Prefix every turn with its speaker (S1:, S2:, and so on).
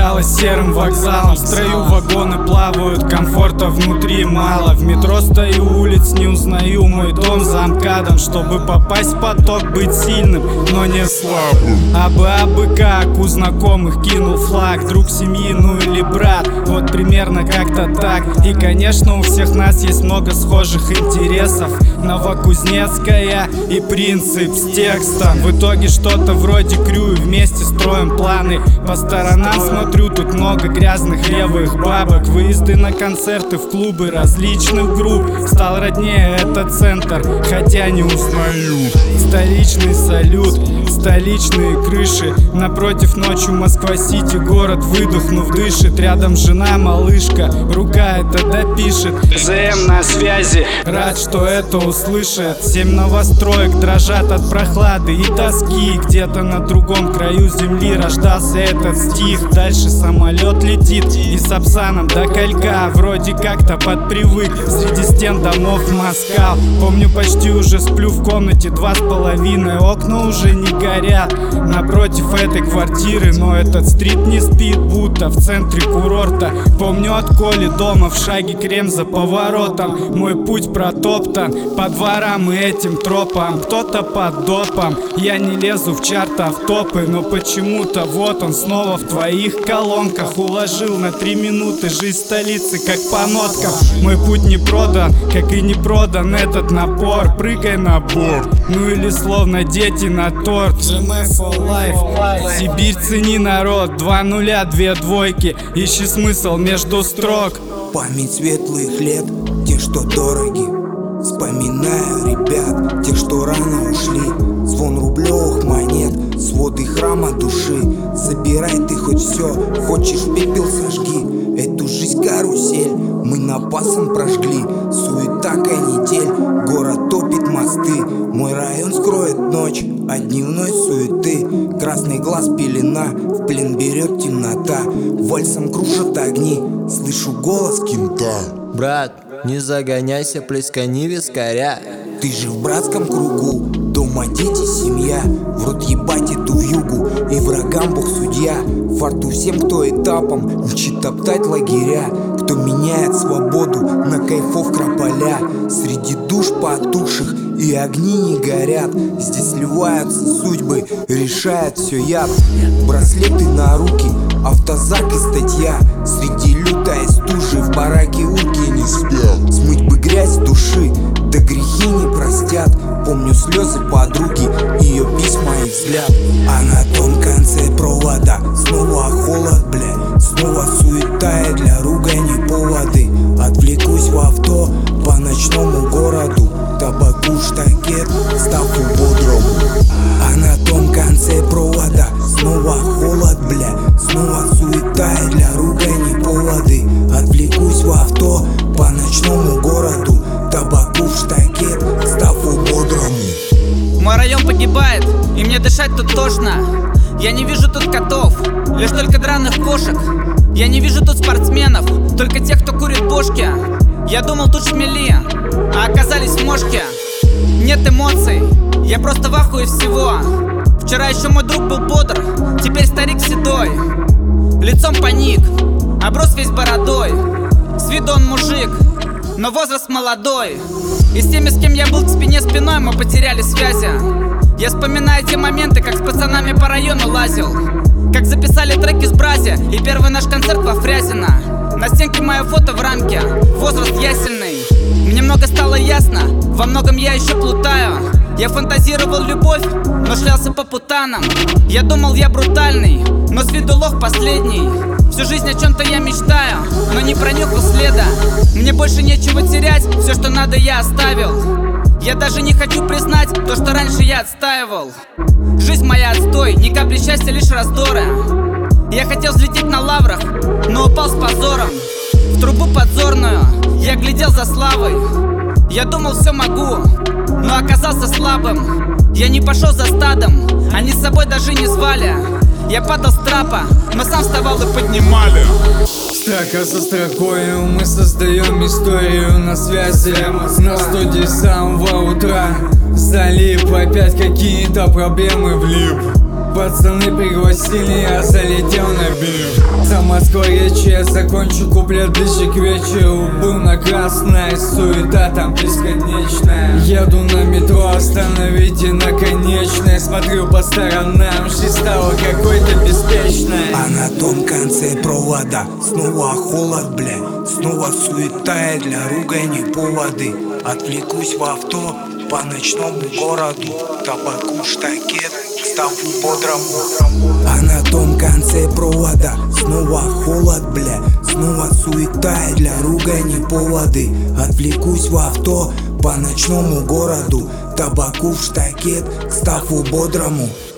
S1: замчалась серым вокзалом. В строю вагоны плавают, комфорта внутри мало. В метро стою, улиц не узнаю, мой дом за МКАДом. Чтобы попасть в поток, быть сильным, но не слабым. Абы как у знакомых кинул флаг. Друг семьи, ну или брат, вот примерно как-то так. И конечно у всех нас есть много схожих интересов. Новокузнецкая и принцип с текстом. В итоге что-то вроде крю, вместе строим планы. По сторонам смотрю, тут много грязных левых бабок. Выезды на концерты в клубы различных групп. Стал роднее этот центр, хотя не узнаю. Столичный салют, столичные крыши. Напротив ночью Москва-Сити, город выдохнув дышит. Рядом жена, малышка, рука это допишет. ЗМ на связи, рад, что это услышат. 7 новостроек дрожат от прохлады и тоски. Где-то на другом краю земли рождался этот стих. Дальше самолет летит и с Сапсаном до Калька. Вроде как-то подпривык среди стен домов Москва. Помню, почти уже сплю в комнате 2,5. Окна уже не горят напротив этой квартиры. Но этот стрит не спит, будто в центре курорта. Помню от Коли дома в шаге крем за поворотом. Мой путь протоптан по дворам и этим тропам. Кто-то под допом, я не лезу в чарт автопы. Но почему-то вот он снова в твоих колонках. Уложил на 3 минуты жизнь столицы как по ноткам. Мой путь не продан, как и не продан этот напор. Прыгай на борт, ну или словно дети на торт. GMF for life, Сибирь цени народ. 2 нуля, 2 двойки, ищи смысл между строк.
S2: Память светлых лет, те, что дороги. Вспоминаю ребят, тех, что рано ушли. Звон рублевых монет, своды храма души. Забирай ты хоть все, хочешь пепел сожги. Эту жизнь карусель мы напасом прожгли. Суета канитель, город топит мосты. Мой район скроет ночь от дневной суеты. Красный глаз пелена, в плен берет темнота. Вальсом кружат огни, слышу голос кента.
S3: Брат, не загоняйся, плескани вискаря.
S2: Ты же в братском кругу, дома дети, семья. В рот ебать эту вьюгу, и врагам бог судья. Фарту всем, кто этапом мчит топтать лагеря. Кто меняет свободу на кайфов крополя. Среди душ потухших и огни не горят. Здесь сливаются судьбы, решает все яд. Браслеты на руки, автозак и статья. Среди лютой стужи в бараке утки не спят. Смыть бы грязь души, да грехи не простят. Помню слезы подруги, ее письма и взгляд. А на том конце провода снова холод, бля. Снова суета и для ругани поводы. Отвлекусь в авто по ночному городу. Табаку штакет, ставку бодрому. А на том конце провода снова холод, бля. Снова суета и для ругани поводы. Отвлекусь в авто по ночному городу. Табаку в штакет, ставку бодрому.
S4: Мой район погибает, и мне дышать тут тошно. Я не вижу тут котов, лишь только драных кошек. Я не вижу тут спортсменов, только тех, кто курит бошки. Я думал тут шмели, а оказались мошки. Нет эмоций, я просто в ахуе всего. Вчера еще мой друг был бодр, теперь старик седой. Лицом паник, оброс весь бородой. С виду он мужик, но возраст молодой. И с теми, с кем я был к спине спиной, мы потеряли связи. Я вспоминаю те моменты, как с пацанами по району лазил. Как записали треки с Брази и первый наш концерт во Фрязино. На стенке мое фото в рамке, возраст ясельный. Мне много стало ясно, во многом я еще плутаю. Я фантазировал любовь, но шлялся по путанам. Я думал, я брутальный, но с виду лох последний. Всю жизнь о чем-то я мечтаю, но не пронюхал следа. Мне больше нечего терять, все, что надо, я оставил. Я даже не хочу признать то, что раньше я отстаивал. Жизнь моя отстой, ни капли счастья, лишь раздоры. Я хотел взлететь на лаврах, но упал с позором. В трубу подзорную я глядел за славой. Я думал, все могу, но оказался слабым. Я не пошел за стадом, они с собой даже не звали. Я падал с трапа, но сам вставал и поднимали.
S1: Строка за строкой мы создаем историю на связи. На студии с самого утра залип, опять какие-то проблемы влип.
S5: Пацаны пригласили, я залетел на биржу. За Москва-речи я закончу куплет ближе к вечеру. Был на красной, суета там бесконечная. Еду на метро, остановите наконечное. Смотрю по сторонам, жизнь стала какой-то беспечной.
S2: А на том конце провода снова холод, бля, снова суета, и для ругани поводы. Отвлекусь в авто по ночному городу, табаку штакет, ставлю бодрому. А на том конце провода снова холод, бля, снова суета, и для ругани поводы. Отвлекусь в авто по ночному городу, табаку в штакет, ставлю бодрому.